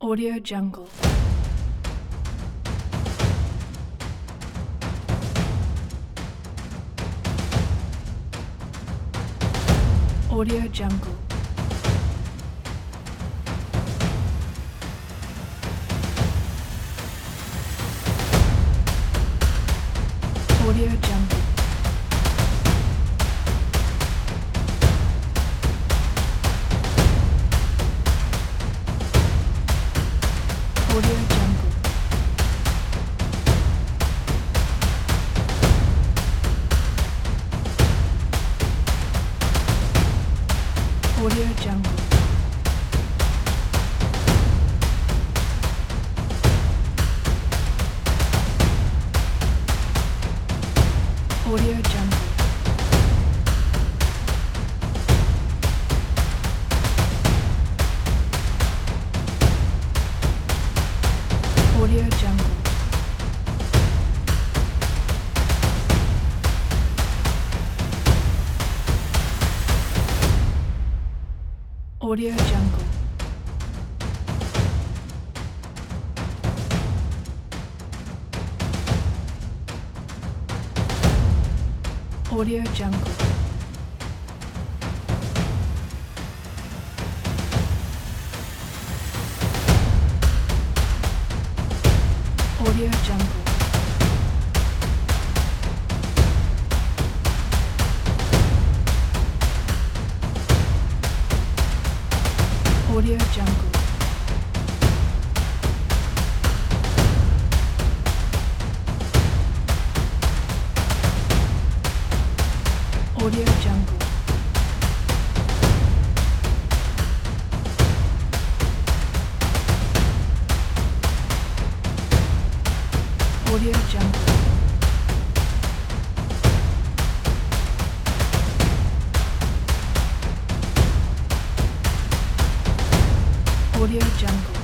Audio Jungle. Audio Jungle. Audio Jungle. Audio Jungle. Audio Jungle. Audio Jungle. Audio Jungle. Audio Jungle. Audio Jungle. Audio Jungle. Audio Jungle. Audio Jungle. Audio Jungle. Audio Jungle.